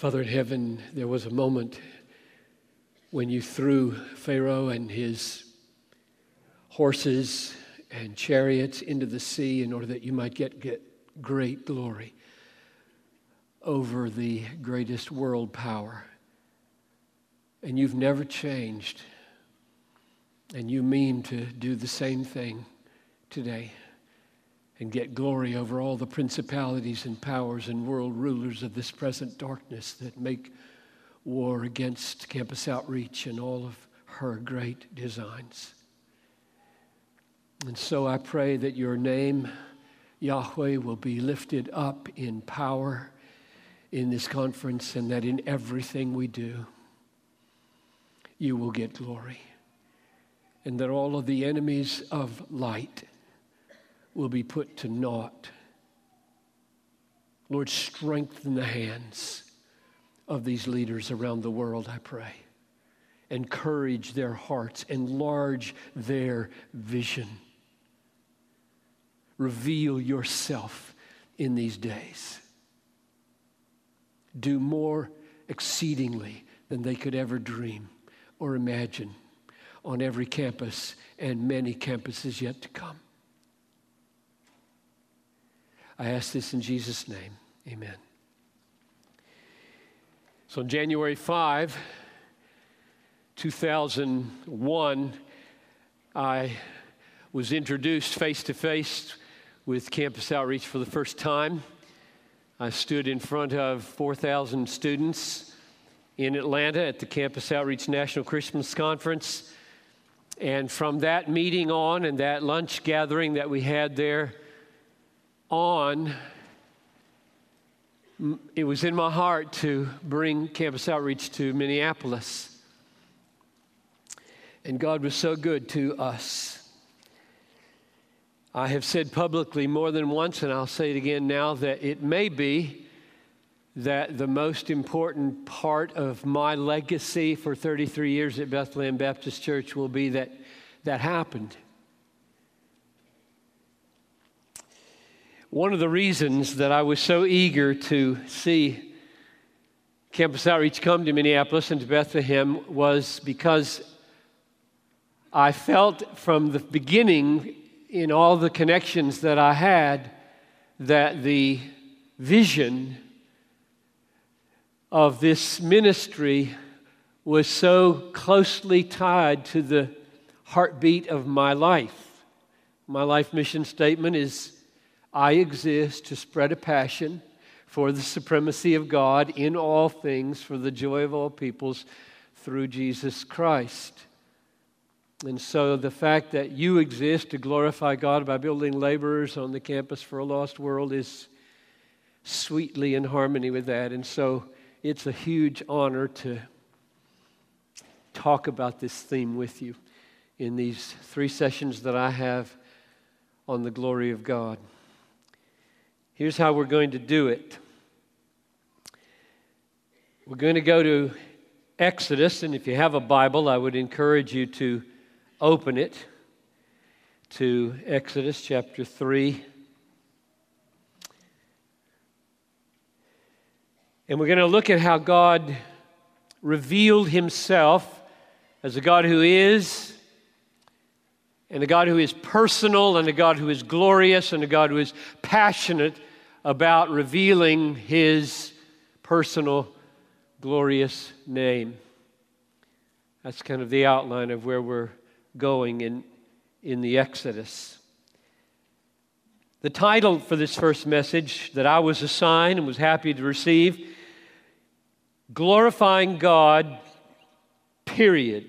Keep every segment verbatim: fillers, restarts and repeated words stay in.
Father in heaven, there was a moment when you threw Pharaoh and his horses and chariots into the sea in order that you might get, get great glory over the greatest world power. And you've never changed. And you mean to do the same thing today and get glory over all the principalities and powers and world rulers of this present darkness that make war against Campus Outreach and all of her great designs. And so I pray that your name, Yahweh, will be lifted up in power in this conference, and that in everything we do, you will get glory. And that all of the enemies of light will be put to naught. Lord, strengthen the hands of these leaders around the world, I pray. Encourage their hearts. Enlarge their vision. Reveal yourself in these days. Do more exceedingly than they could ever dream or imagine on every campus and many campuses yet to come. I ask this in Jesus' name. Amen. So on January fifth, two thousand one, I was introduced face-to-face with Campus Outreach for the first time. I stood in front of four thousand students in Atlanta at the Campus Outreach National Christmas Conference. And from that meeting on and that lunch gathering that we had there on, it was in my heart to bring Campus Outreach to Minneapolis. And God was so good to us. I have said publicly more than once, and I'll say it again now, that it may be that the most important part of my legacy for thirty-three years at Bethlehem Baptist Church will be that that happened. One of the reasons that I was so eager to see Campus Outreach come to Minneapolis and to Bethlehem was because I felt from the beginning in all the connections that I had that the vision of this ministry was so closely tied to the heartbeat of my life. My life mission statement is, I exist to spread a passion for the supremacy of God in all things for the joy of all peoples through Jesus Christ. And so the fact that you exist to glorify God by building laborers on the campus for a lost world is sweetly in harmony with that. And so it's a huge honor to talk about this theme with you in these three sessions that I have on the glory of God. Here's how we're going to do it. We're going to go to Exodus, and if you have a Bible, I would encourage you to open it to Exodus chapter three. And we're going to look at how God revealed himself as a God who is, and a God who is personal, and a God who is glorious, and a God who is passionate about revealing his personal, glorious name. That's kind of the outline of where we're going in, in the Exodus. The title for this first message that I was assigned and was happy to receive, Glorifying God, period.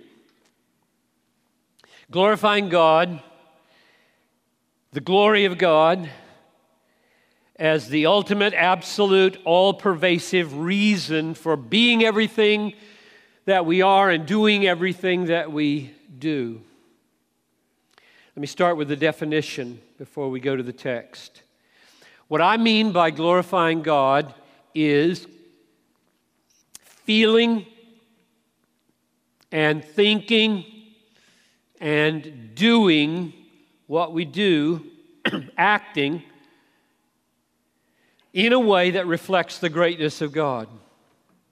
Glorifying God, the glory of God, as the ultimate, absolute, all-pervasive reason for being everything that we are and doing everything that we do. Let me start with the definition before we go to the text. What I mean by glorifying God is feeling and thinking and doing what we do, acting in a way that reflects the greatness of God.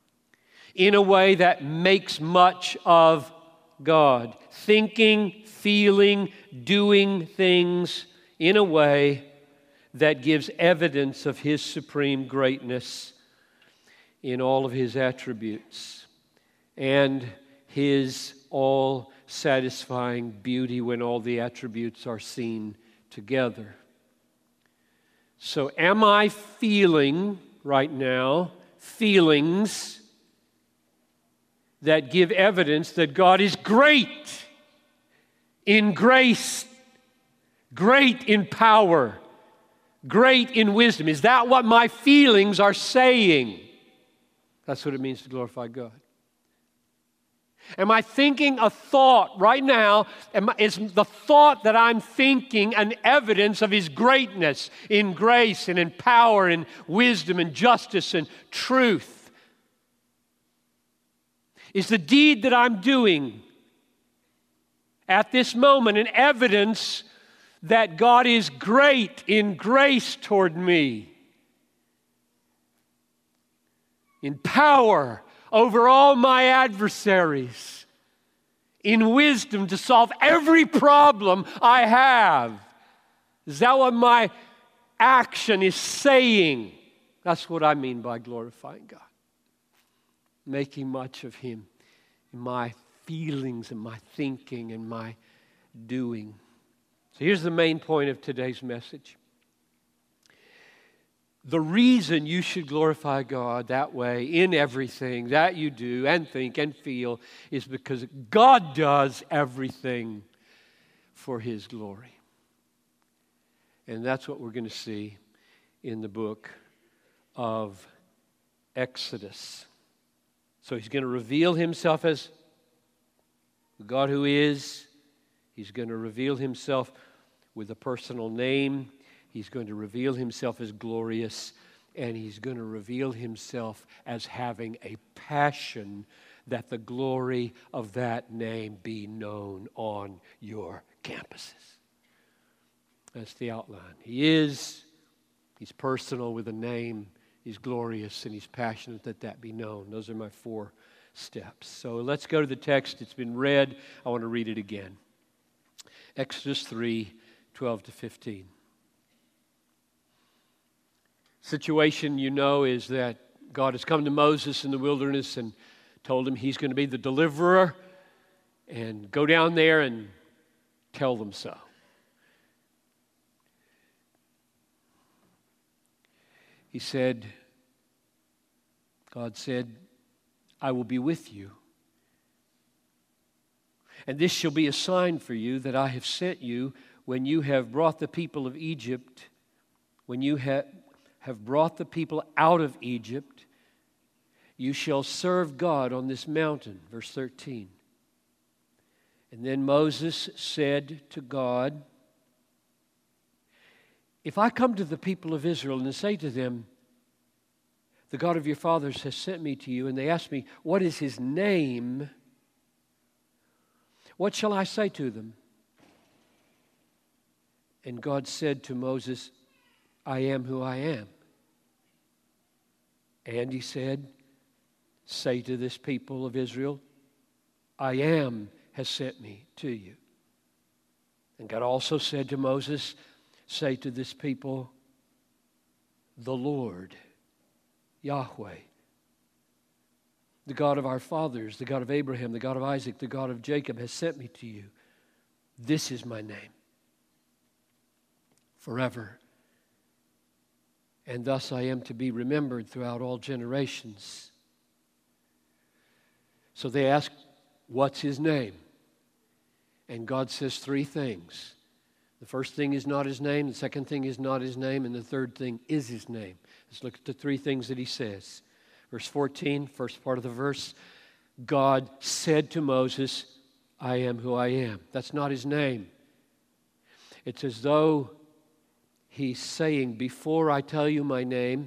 in a way that makes much of God. Thinking, feeling, doing things in a way that gives evidence of His supreme greatness in all of His attributes and His all-satisfying beauty when all the attributes are seen together. So am I feeling right now feelings that give evidence that God is great in grace, great in power, great in wisdom? Is that what my feelings are saying? That's what it means to glorify God. Am I thinking a thought right now? Am I, is the thought that I'm thinking an evidence of His greatness in grace and in power and wisdom and justice and truth? Is the deed that I'm doing at this moment an evidence that God is great in grace toward me, in power over all my adversaries, in wisdom to solve every problem I have? Is that what my action is saying? That's what I mean by glorifying God. Making much of Him in my feelings and my thinking and my doing. So here's the main point of today's message. The reason you should glorify God that way in everything that you do and think and feel is because God does everything for His glory. And that's what we're going to see in the book of Exodus. So He's going to reveal Himself as the God who is. He's going to reveal Himself with a personal name. He's going to reveal Himself as glorious, and He's going to reveal Himself as having a passion that the glory of that name be known on your campuses. That's the outline. He is, He's personal with a name, He's glorious, and He's passionate that that be known. Those are my four steps. So let's go to the text. It's been read. I want to read it again. Exodus three, twelve to fifteen. Situation, you know, is that God has come to Moses in the wilderness and told him He's going to be the deliverer, and go down there and tell them so. He said, God said, I will be with you. And this shall be a sign for you that I have sent you when you have brought the people of Egypt, when you have have brought the people out of Egypt, you shall serve God on this mountain. Verse thirteen. And then Moses said to God, if I come to the people of Israel and say to them, the God of your fathers has sent me to you, and they ask me, what is His name? What shall I say to them? And God said to Moses, I am who I am. And He said, say to this people of Israel, I am has sent me to you. And God also said to Moses, say to this people, the Lord, Yahweh, the God of our fathers, the God of Abraham, the God of Isaac, the God of Jacob has sent me to you. This is my name forever. And thus I am to be remembered throughout all generations. So they ask, what's His name? And God says three things. The first thing is not His name, the second thing is not His name, and the third thing is His name. Let's look at the three things that He says. Verse fourteen, first part of the verse, God said to Moses, I am who I am. That's not His name. It's as though He's saying, before I tell you my name,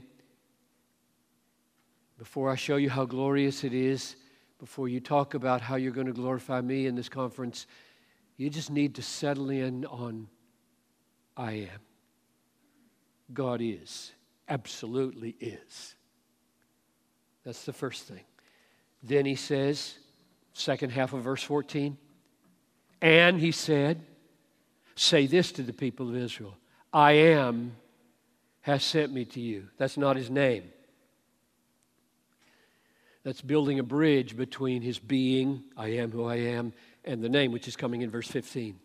before I show you how glorious it is, before you talk about how you're going to glorify me in this conference, you just need to settle in on I am. God is, absolutely is. That's the first thing. Then he says, second half of verse fourteen, and he said, say this to the people of Israel, I am has sent me to you. That's not his name. That's building a bridge between his being, I am who I am, and the name, which is coming in verse fifteen.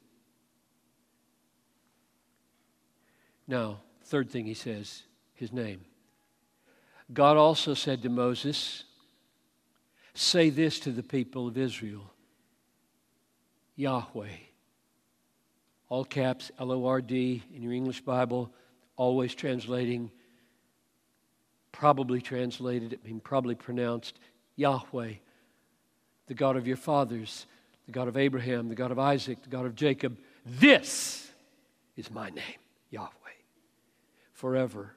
Now, third thing he says, his name. God also said to Moses, say this to the people of Israel, Yahweh. All caps, L O R D, in your English Bible, always translating, probably translated, it means probably pronounced, Yahweh, the God of your fathers, the God of Abraham, the God of Isaac, the God of Jacob. This is my name, Yahweh, forever.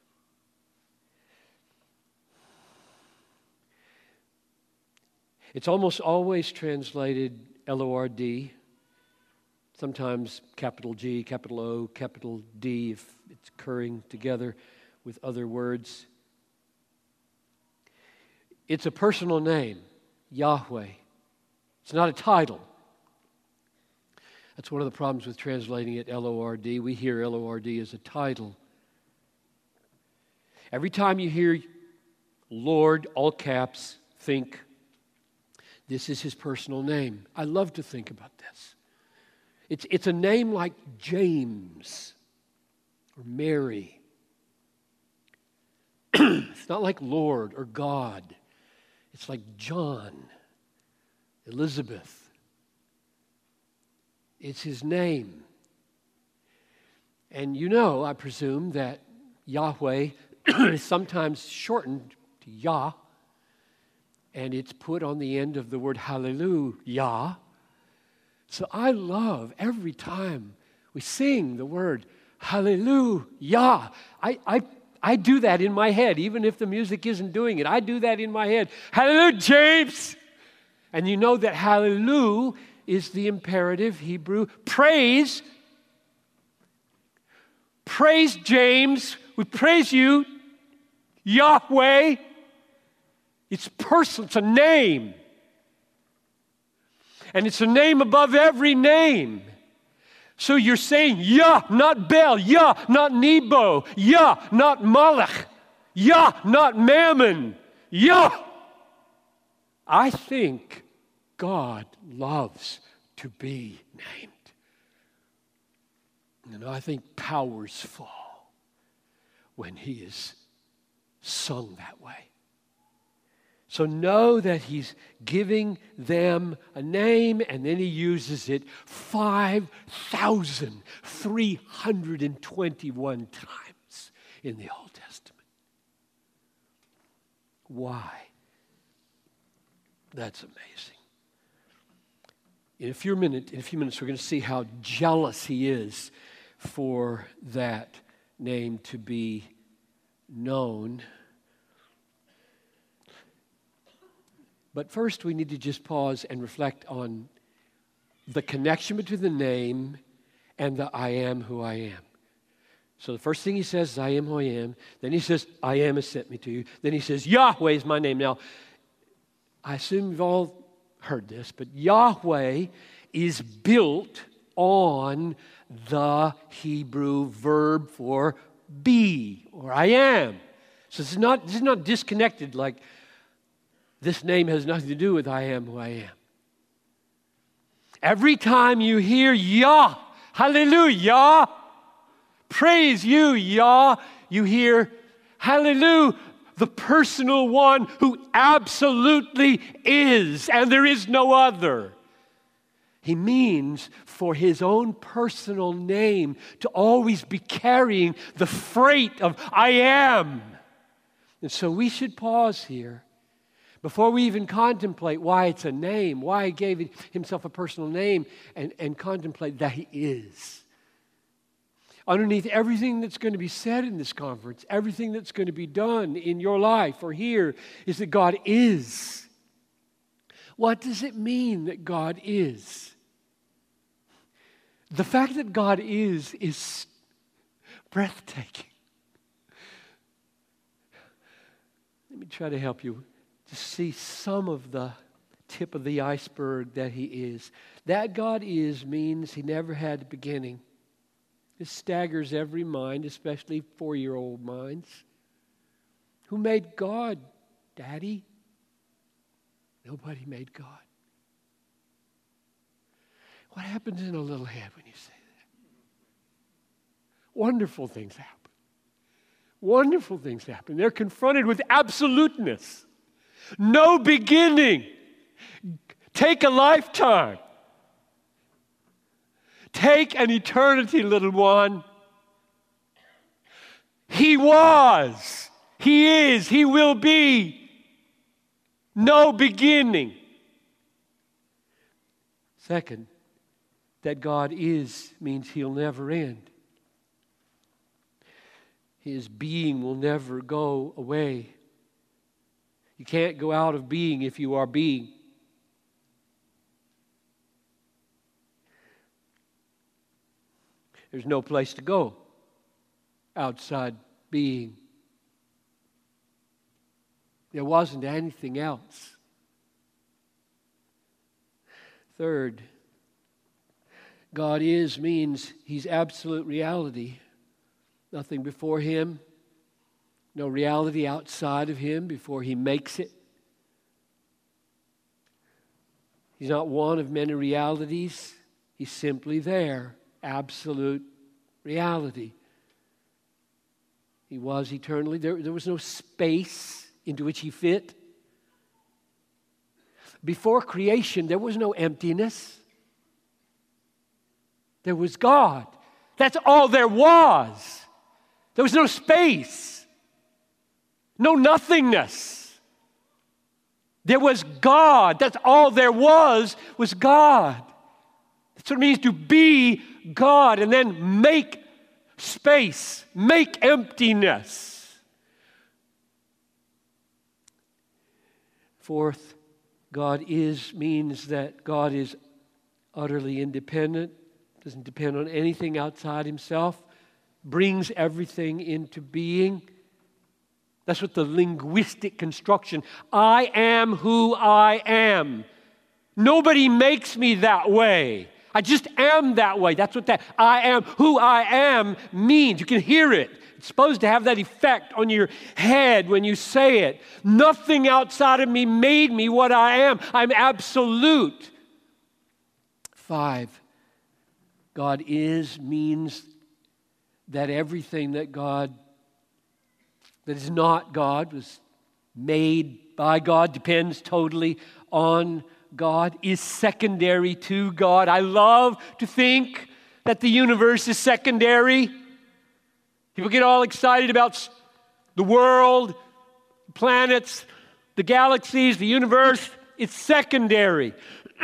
It's almost always translated L O R D, sometimes capital G, capital O, capital D, if it's occurring together with other words. It's a personal name, Yahweh. It's not a title. That's one of the problems with translating it L O R D. We hear L O R D as a title. Every time you hear Lord, all caps, think this is his personal name. I love to think about this. It's, it's a name like James or Mary. It's not like Lord or God. It's like John, Elizabeth. It's his name. And you know, I presume, that Yahweh is sometimes shortened to Yah, and it's put on the end of the word hallelujah. So I love every time we sing the word hallelujah. I, I, I do that in my head, even if the music isn't doing it. I do that in my head. Hallelujah, James! And you know that hallelujah is the imperative Hebrew. Praise. Praise, James. We praise you, Yahweh. It's personal. It's a name. And it's a name above every name. So you're saying Yah, not Bel. Yah, not Nebo. Yah, not Malach. Yah, not Mammon. Yah. I think God loves to be named. And I think powers fall when he is sung that way. So know that he's giving them a name, and then he uses it five thousand three hundred twenty-one times in the Old Testament. Why? That's amazing. In a few minutes, in a few minutes, we're going to see how jealous he is for that name to be known. But first, we need to just pause and reflect on the connection between the name and the I am who I am. So the first thing he says is, I am who I am. Then he says, I am has sent me to you. Then he says, Yahweh is my name. Now, I assume you've all heard this, but Yahweh is built on the Hebrew verb for be, or I am. So this is not, this is not disconnected like this name has nothing to do with I am who I am. Every time you hear Yah, hallelujah, praise you, Yah, you hear hallelujah, the personal one who absolutely is, and there is no other. He means for his own personal name to always be carrying the freight of I am. And so we should pause here before we even contemplate why it's a name, why he gave himself a personal name, and, and contemplate that he is. Underneath everything that's going to be said in this conference, everything that's going to be done in your life or here, is that God is. What does it mean that God is? The fact that God is, is breathtaking. Let me try to help you to see some of the tip of the iceberg that He is. That God is means He never had a beginning. This staggers every mind, especially four-year-old minds. Who made God, Daddy? Nobody made God. What happens in a little head when you say that? Wonderful things happen. Wonderful things happen. They're confronted with absoluteness. No beginning. Take a lifetime. Take an eternity, little one. He was. He is. He will be. No beginning. Second, that God is means He'll never end. His being will never go away. You can't go out of being if you are being. There's no place to go outside being. There wasn't anything else. Third, God is means He's absolute reality. Nothing before Him. No reality outside of Him before He makes it. He's not one of many realities. He's simply there. Absolute reality. He was eternally. There, there was no space into which He fit. Before creation, there was no emptiness. There was God. That's all there was. There was no space. No nothingness. There was God. That's all there was, was God. That's what it means to be God and then make space, make emptiness. Fourth, God is means that God is utterly independent, doesn't depend on anything outside Himself, brings everything into being. That's what the linguistic construction, I am who I am. Nobody makes me that way. I just am that way. That's what that I am who I am means. You can hear it. It's supposed to have that effect on your head when you say it. Nothing outside of me made me what I am. I'm absolute. Five, God is means that everything that God, that is not God, was made by God, depends totally on God, is secondary to God. I love to think that the universe is secondary. People get all excited about the world, the planets, the galaxies, the universe. It's secondary.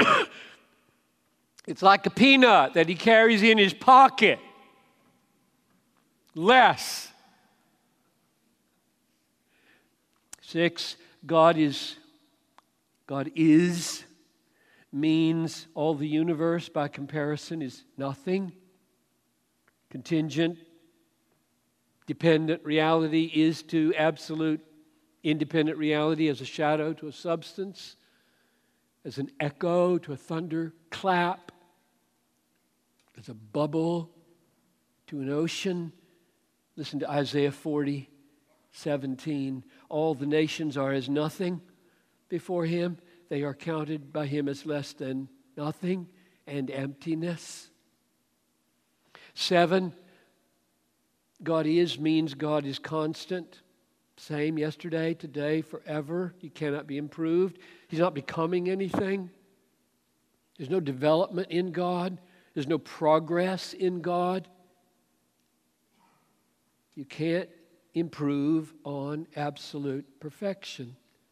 It's like a peanut that he carries in his pocket. Less. Six, God is, God is means all the universe by comparison is nothing. Contingent, dependent reality is to absolute independent reality as a shadow to a substance, as an echo to a thunderclap, as a bubble to an ocean. Listen to Isaiah forty, seventeen. All the nations are as nothing before Him. They are counted by Him as less than nothing and emptiness. Seven, God is means God is constant. Same yesterday, today, forever. He cannot be improved. He's not becoming anything. There's no development in God. There's no progress in God. You can't improve on absolute perfection.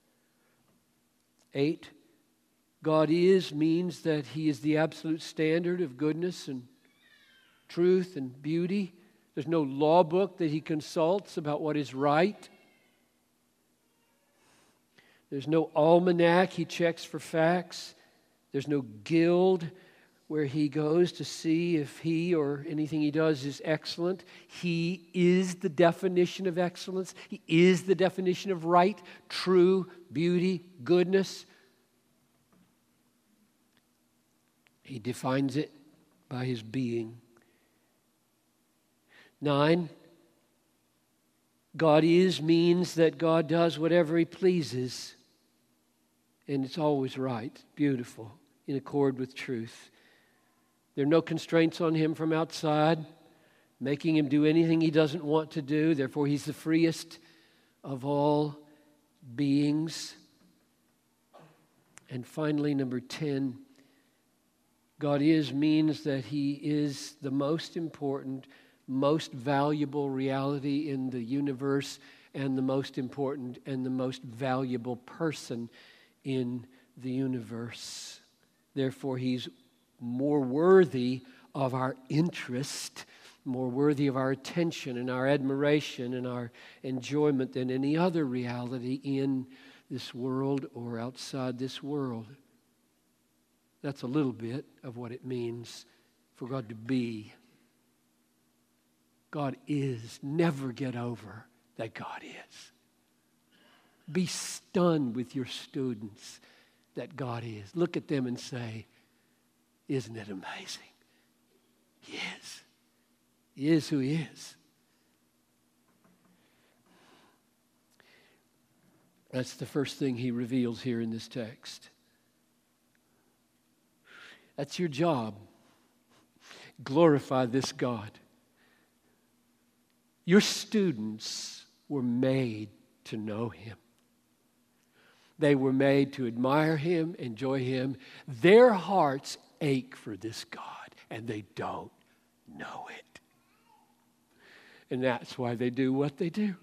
Eight, God is means that He is the absolute standard of goodness and truth and beauty. There's no law book that He consults about what is right. There's no almanac He checks for facts. There's no guild where he goes to see if he or anything he does is excellent. He is the definition of excellence. He is the definition of right, true, beauty, goodness. He defines it by his being. Nine, God is means that God does whatever he pleases. And it's always right, beautiful, in accord with truth. There are no constraints on him from outside, making him do anything he doesn't want to do. Therefore, he's the freest of all beings. And finally, number ten, God is means that he is the most important, most valuable reality in the universe, and the most important and the most valuable person in the universe. Therefore, he's more worthy of our interest, more worthy of our attention and our admiration and our enjoyment than any other reality in this world or outside this world. That's a little bit of what it means for God to be. God is. Never get over that God is. Be stunned with your students that God is. Look at them and say, isn't it amazing? He is. He is who he is. That's the first thing he reveals here in this text. That's your job. Glorify this God. Your students were made to know him. They were made to admire him, enjoy him. Their hearts ache for this God, and they don't know it. And that's why they do what they do.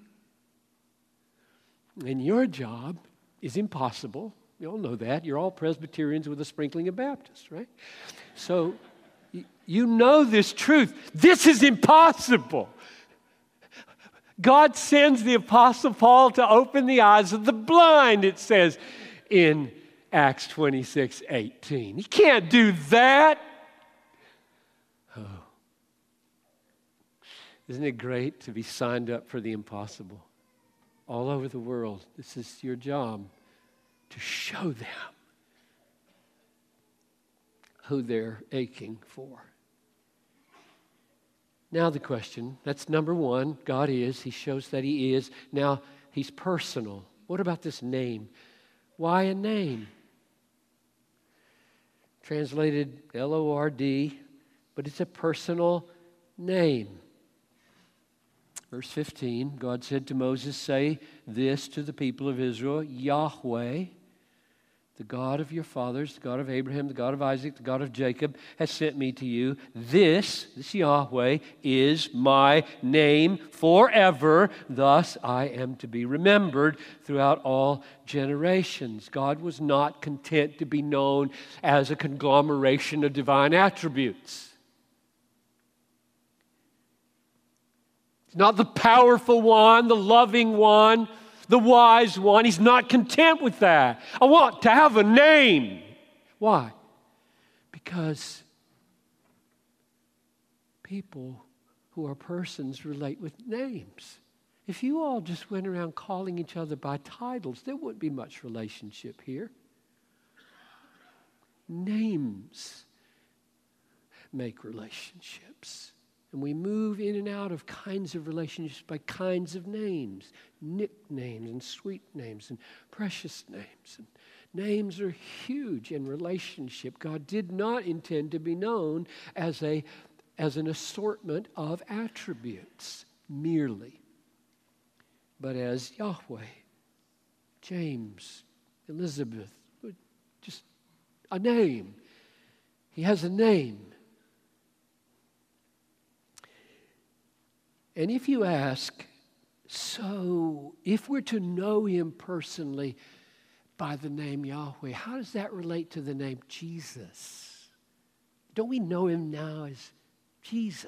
And your job is impossible. You all know that. You're all Presbyterians with a sprinkling of Baptists, right? So you know this truth. This is impossible. God sends the Apostle Paul to open the eyes of the blind, it says in Acts twenty-six eighteen. He can't do that. Oh. Isn't it great to be signed up for the impossible? All over the world, this is your job, to show them who they're aching for. Now the question, that's number one, God is. He shows that he is. Now, he's personal. What about this name? Why a name? Translated L O R D, but it's a personal name. Verse fifteen, God said to Moses, say this to the people of Israel, Yahweh, the God of your fathers, the God of Abraham, the God of Isaac, the God of Jacob, has sent me to you. This, this Yahweh, is my name forever. Thus I am to be remembered throughout all generations. God was not content to be known as a conglomeration of divine attributes. He's not the powerful one, the loving one, the wise one. He's not content with that. I want to have a name. Why? Because people who are persons relate with names. If you all just went around calling each other by titles, there wouldn't be much relationship here. Names make relationships. And we move in and out of kinds of relationships by kinds of names, nicknames and sweet names and precious names. And names are huge in relationship. God did not intend to be known as a as an assortment of attributes merely, but as Yahweh, James, Elizabeth, just a name. He has a name. And if you ask, so if we're to know him personally by the name Yahweh, how does that relate to the name Jesus? Don't we know him now as Jesus?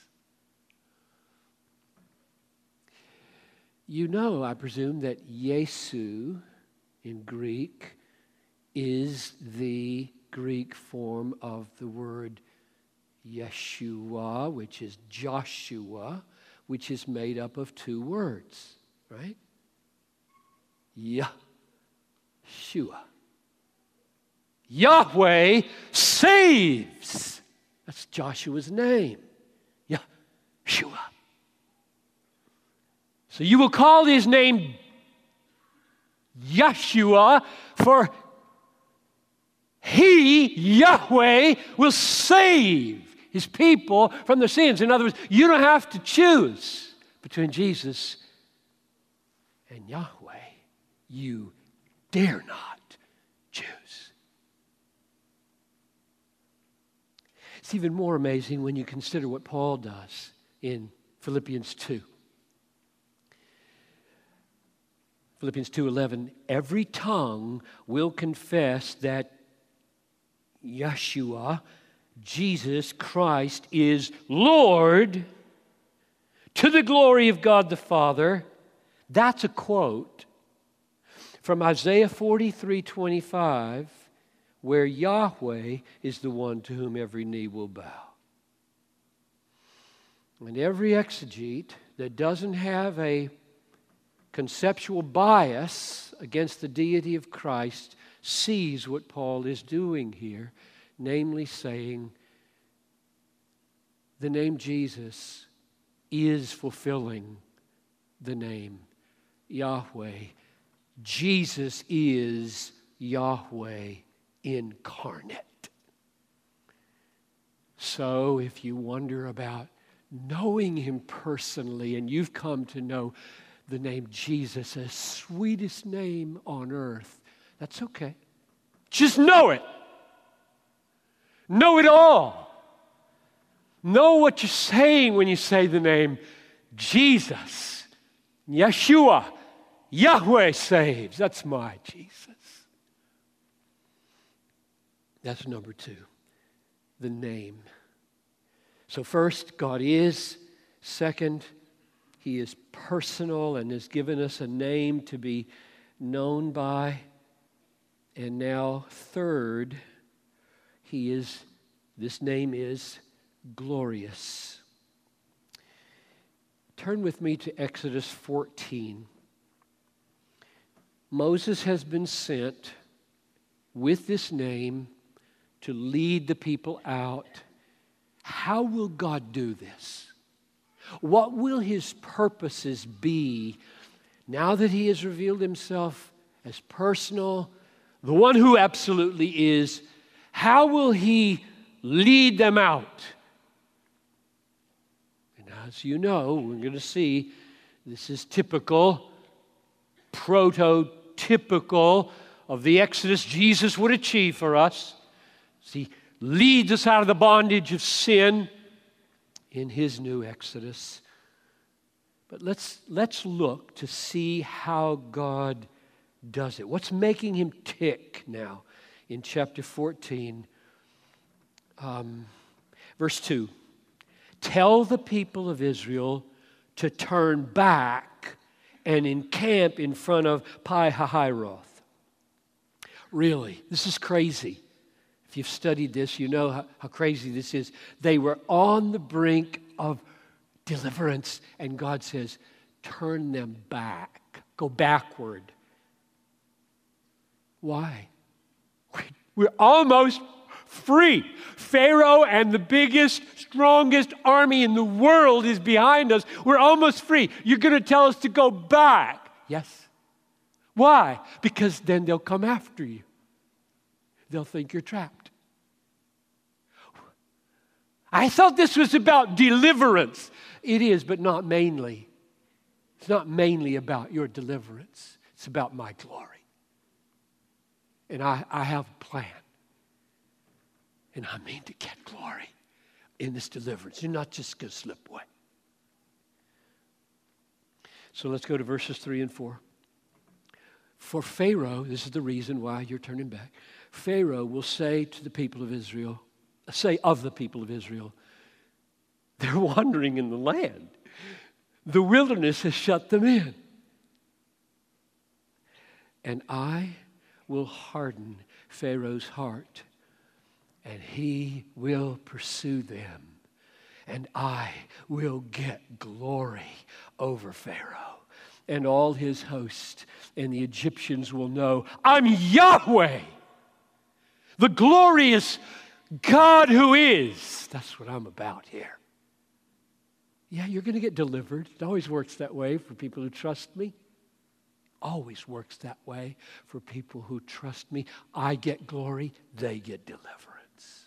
You know, I presume, that Yesu in Greek is the Greek form of the word Yeshua, which is Joshua, which is made up of two words, right? Yeshua. Yahweh saves. That's Joshua's name. Yeshua. So you will call his name Yeshua, for he, Yahweh, will save his people from their sins. In other words, you don't have to choose between Jesus and Yahweh. You dare not choose. It's even more amazing when you consider what Paul does in Philippians two. Philippians two eleven, every tongue will confess that Yeshua, Jesus Christ, is Lord to the glory of God the Father. That's a quote from Isaiah forty-three twenty-five, where Yahweh is the one to whom every knee will bow. And every exegete that doesn't have a conceptual bias against the deity of Christ sees what Paul is doing here, namely saying the name Jesus is fulfilling the name Yahweh. Jesus is Yahweh incarnate. So if you wonder about knowing him personally, and you've come to know the name Jesus, the sweetest name on earth, that's okay. Just know it. Know it all. Know what you're saying when you say the name Jesus. Yeshua. Yahweh saves. That's my Jesus. That's number two. The name. So first, God is. Second, he is personal and has given us a name to be known by. And now, third, he is, this name is glorious. Turn with me to Exodus fourteen. Moses has been sent with this name to lead the people out. How will God do this? What will his purposes be now that he has revealed himself as personal, the one who absolutely is? How will he lead them out? And as you know, we're going to see this is typical, prototypical of the Exodus Jesus would achieve for us. He leads us out of the bondage of sin in his new Exodus. But let's, let's look to see how God does it. What's making him tick now in chapter fourteen? Um, verse two. Tell the people of Israel to turn back and encamp in front of Pi-hahiroth. Really, this is crazy. If you've studied this, you know how, how crazy this is. They were on the brink of deliverance, and God says, turn them back. Go backward. Why? We're almost free. Pharaoh and the biggest, strongest army in the world is behind us. We're almost free. You're going to tell us to go back. Yes. Why? Because then they'll come after you. They'll think you're trapped. I thought this was about deliverance. It is, but not mainly. It's not mainly about your deliverance. It's about my glory. And I, I have a plan. And I mean to get glory in this deliverance. You're not just going to slip away. So let's go to verses three and four. For Pharaoh, this is the reason why you're turning back. Pharaoh will say to the people of Israel, say of the people of Israel, they're wandering in the land. The wilderness has shut them in. And I will harden Pharaoh's heart and he will pursue them, and I will get glory over Pharaoh and all his host, and the Egyptians will know I'm Yahweh, the glorious God who is. That's what I'm about here. Yeah, you're going to get delivered. It always works that way for people who trust me. Always works that way for people who trust me. I get glory, they get deliverance.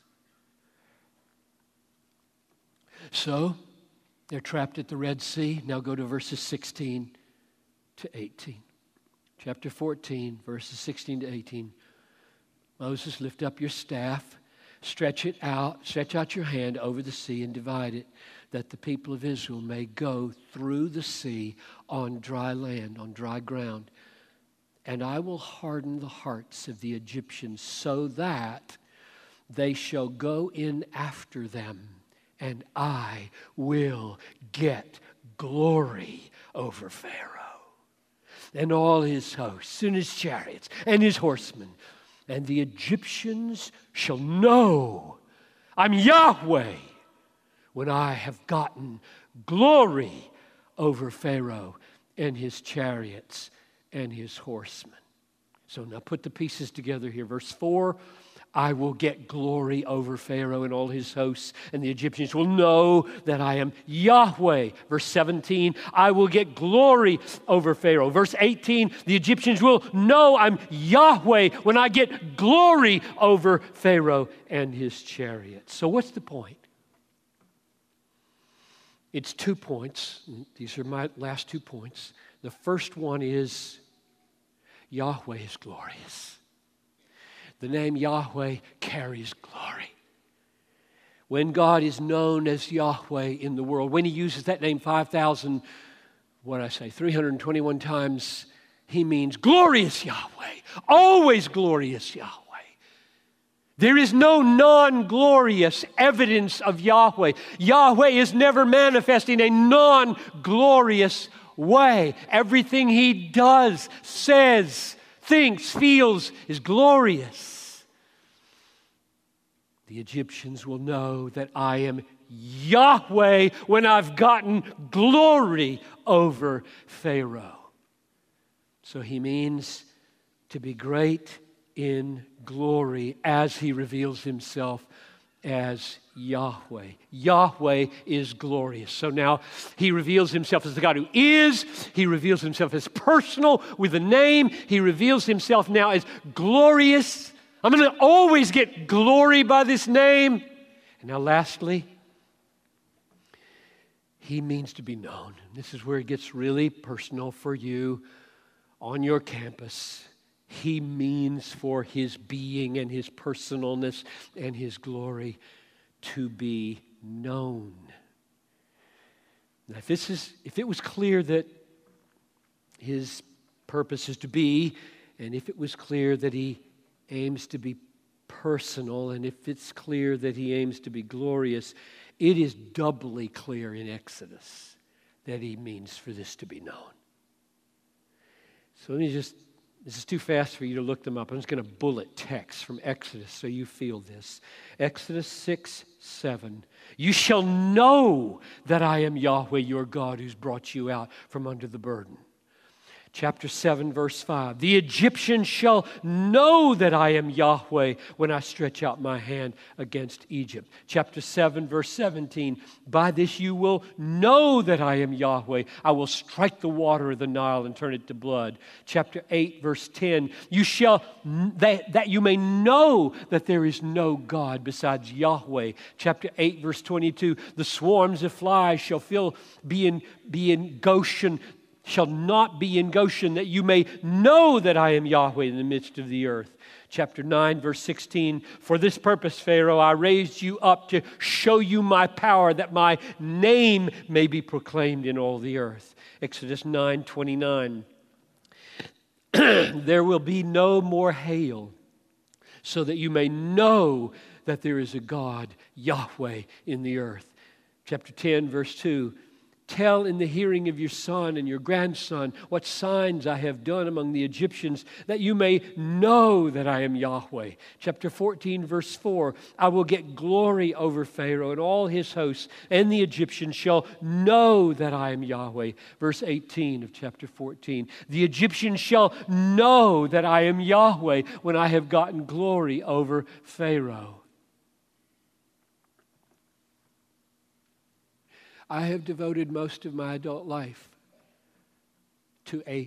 So, they're trapped at the Red Sea. Now go to verses sixteen to eighteen. Chapter fourteen, verses sixteen to eighteen. Moses, lift up your staff, stretch it out, stretch out your hand over the sea and divide it, that the people of Israel may go through the sea on dry land, on dry ground. And I will harden the hearts of the Egyptians so that they shall go in after them, and I will get glory over Pharaoh and all his hosts and his chariots and his horsemen. And the Egyptians shall know I'm Yahweh when I have gotten glory over Pharaoh and his chariots and his horsemen. So now put the pieces together here. Verse four, I will get glory over Pharaoh and all his hosts, and the Egyptians will know that I am Yahweh. Verse seventeen, I will get glory over Pharaoh. Verse eighteen, the Egyptians will know I'm Yahweh when I get glory over Pharaoh and his chariots. So what's the point? It's two points. These are my last two points. The first one is Yahweh is glorious. The name Yahweh carries glory. When God is known as Yahweh in the world, when he uses that name five thousand, what did I say, three hundred twenty-one times, he means glorious Yahweh, always glorious Yahweh. There is no non-glorious evidence of Yahweh. Yahweh is never manifest in a non-glorious way. Everything he does, says, thinks, feels is glorious. The Egyptians will know that I am Yahweh when I've gotten glory over Pharaoh. So he means to be great in glory as he reveals himself as Yahweh. Yahweh is glorious. So now he reveals himself as the God who is. He reveals himself as personal with a name. He reveals himself now as glorious. I'm going to always get glory by this name. And now lastly, he means to be known. This is where it gets really personal for you on your campus. He means for his being and his personalness and his glory to be known. Now, if this is, if it was clear that his purpose is to be, and if it was clear that he aims to be personal, and if it's clear that he aims to be glorious, it is doubly clear in Exodus that he means for this to be known. So let me just, this is too fast for you to look them up. I'm just going to bullet text from Exodus so you feel this. Exodus six, seven. You shall know that I am Yahweh your God who's brought you out from under the burden. Chapter seven, verse five. The Egyptians shall know that I am Yahweh when I stretch out my hand against Egypt. Chapter seven, verse seventeen. By this you will know that I am Yahweh. I will strike the water of the Nile and turn it to blood. Chapter eight, verse ten. You shall, that, that you may know that there is no God besides Yahweh. Chapter eight, verse twenty-two. The swarms of flies shall fill, be in, be in Goshen, shall not be in Goshen, that you may know that I am Yahweh in the midst of the earth. Chapter nine, verse sixteen, for this purpose, Pharaoh, I raised you up to show you my power, that my name may be proclaimed in all the earth. Exodus nine, twenty-nine, there will be no more hail, so that you may know that there is a God, Yahweh, in the earth. Chapter ten, verse two, tell in the hearing of your son and your grandson what signs I have done among the Egyptians, that you may know that I am Yahweh. Chapter fourteen, verse four, I will get glory over Pharaoh and all his hosts, and the Egyptians shall know that I am Yahweh. Verse eighteen of chapter fourteen, the Egyptians shall know that I am Yahweh when I have gotten glory over Pharaoh. I have devoted most of my adult life to a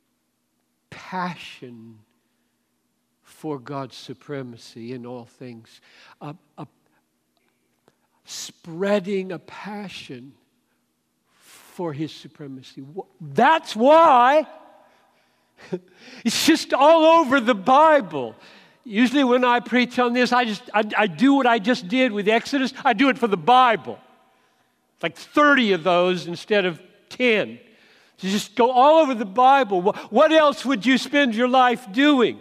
passion for God's supremacy in all things, a, a spreading a passion for His supremacy. That's why it's just all over the Bible. Usually when I preach on this, I just I, I do what I just did with Exodus. I do it for the Bible. Like thirty of those instead of ten. To just go all over the Bible. What else would you spend your life doing?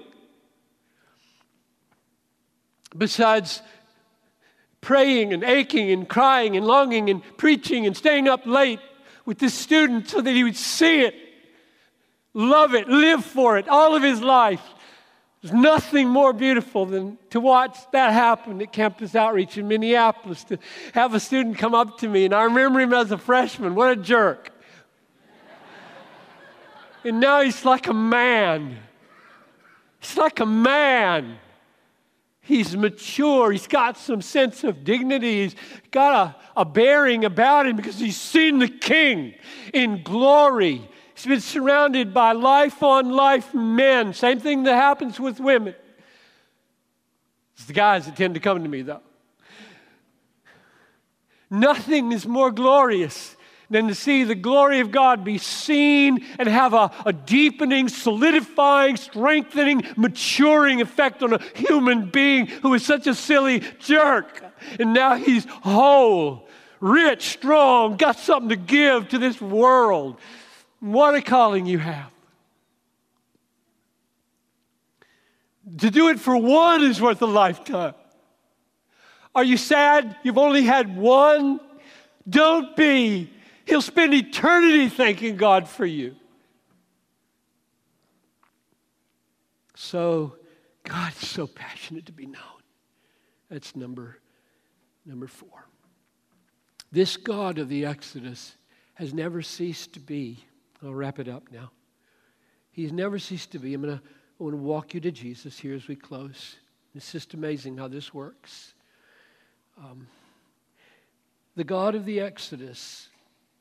Besides praying and aching and crying and longing and preaching and staying up late with this student so that he would see it, love it, live for it all of his life. There's nothing more beautiful than to watch that happen at Campus Outreach in Minneapolis, to have a student come up to me, and I remember him as a freshman. What a jerk. And now he's like a man. He's like a man. He's mature. He's got some sense of dignity. He's got a, a bearing about him because he's seen the King in glory. He's been surrounded by life-on-life men. Same thing that happens with women. It's the guys that tend to come to me, though. Nothing is more glorious than to see the glory of God be seen and have a, a deepening, solidifying, strengthening, maturing effect on a human being who is such a silly jerk. And now he's whole, rich, strong, got something to give to this world. What a calling you have. To do it for one is worth a lifetime. Are you sad you've only had one? Don't be. He'll spend eternity thanking God for you. So, God's so passionate to be known. That's number, number four. This God of the Exodus has never ceased to be. I'll wrap it up now. He's never ceased to be. I'm going to I want to walk you to Jesus here as we close. It's just amazing how this works. Um, the God of the Exodus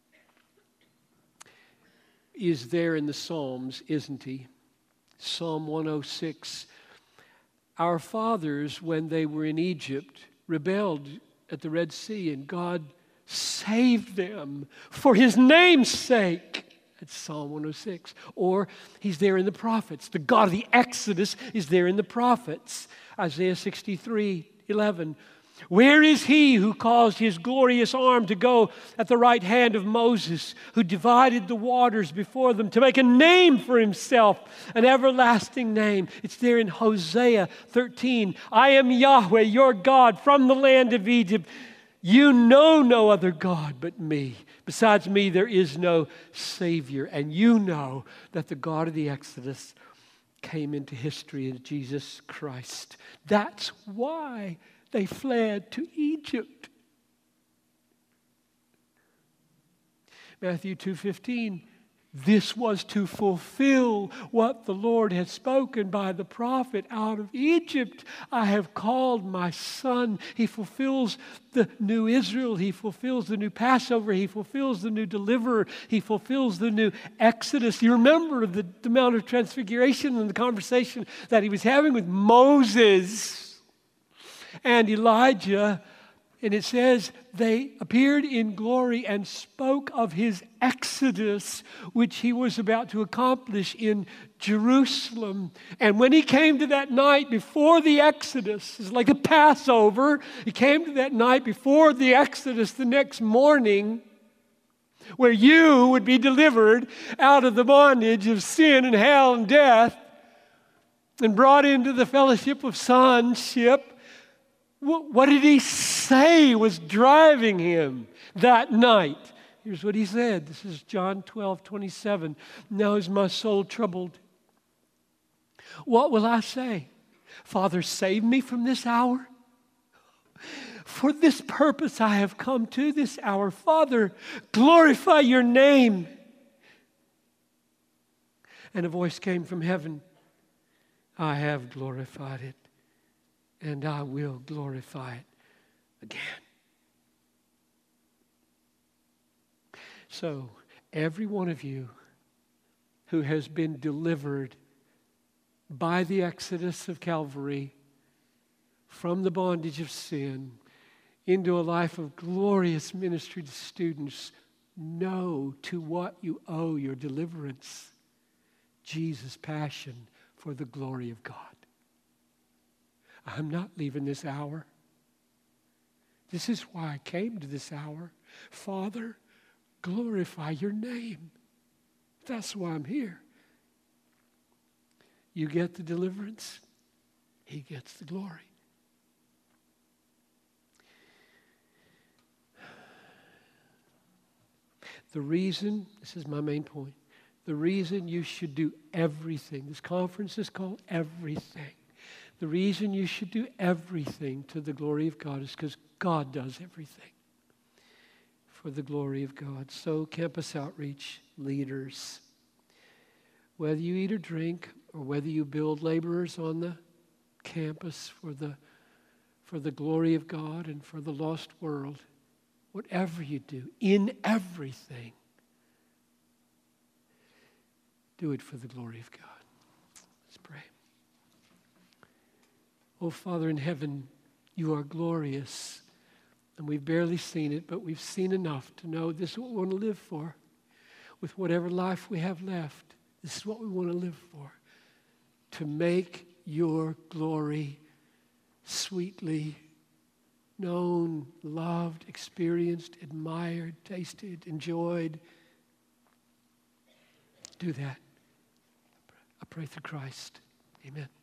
is there in the Psalms, isn't He? Psalm one oh six. Our fathers, when they were in Egypt, rebelled at the Red Sea, and God saved them for His name's sake. That's Psalm one oh six. Or He's there in the prophets. The God of the Exodus is there in the prophets. Isaiah sixty-three eleven. Where is He who caused His glorious arm to go at the right hand of Moses, who divided the waters before them to make a name for Himself, an everlasting name? It's there in Hosea thirteen. I am Yahweh, your God, from the land of Egypt. You know no other God but me. Besides me, there is no Savior. And you know that the God of the Exodus came into history in Jesus Christ. That's why they fled to Egypt. Matthew two fifteen. This was to fulfill what the Lord had spoken by the prophet. Out of Egypt I have called my son. He fulfills the new Israel. He fulfills the new Passover. He fulfills the new deliverer. He fulfills the new Exodus. You remember the, the Mount of Transfiguration and the conversation that he was having with Moses and Elijah. And it says, they appeared in glory and spoke of His exodus, which He was about to accomplish in Jerusalem. And when He came to that night before the exodus, it's like a Passover. He came to that night before the exodus the next morning, where you would be delivered out of the bondage of sin and hell and death and brought into the fellowship of sonship. What did He say was driving Him that night? Here's what he said. This is John twelve twenty-seven. Now is my soul troubled. What will I say? Father, save me from this hour. For this purpose I have come to this hour. Father, glorify your name. And a voice came from heaven. I have glorified it, and I will glorify it again. So, every one of you who has been delivered by the exodus of Calvary from the bondage of sin into a life of glorious ministry to students, know to what you owe your deliverance. Jesus' passion for the glory of God. I'm not leaving this hour. This is why I came to this hour. Father, glorify your name. That's why I'm here. You get the deliverance, he gets the glory. The reason, this is my main point, the reason you should do everything, this conference is called Everything. The reason you should do everything to the glory of God is because God does everything for the glory of God. So campus outreach leaders, whether you eat or drink, or whether you build laborers on the campus for the, for the glory of God and for the lost world, whatever you do, in everything, do it for the glory of God. Let's pray. Oh, Father in heaven, you are glorious. And we've barely seen it, but we've seen enough to know this is what we want to live for. With whatever life we have left, this is what we want to live for. To make your glory sweetly known, loved, experienced, admired, tasted, enjoyed. Do that. I pray through Christ. Amen.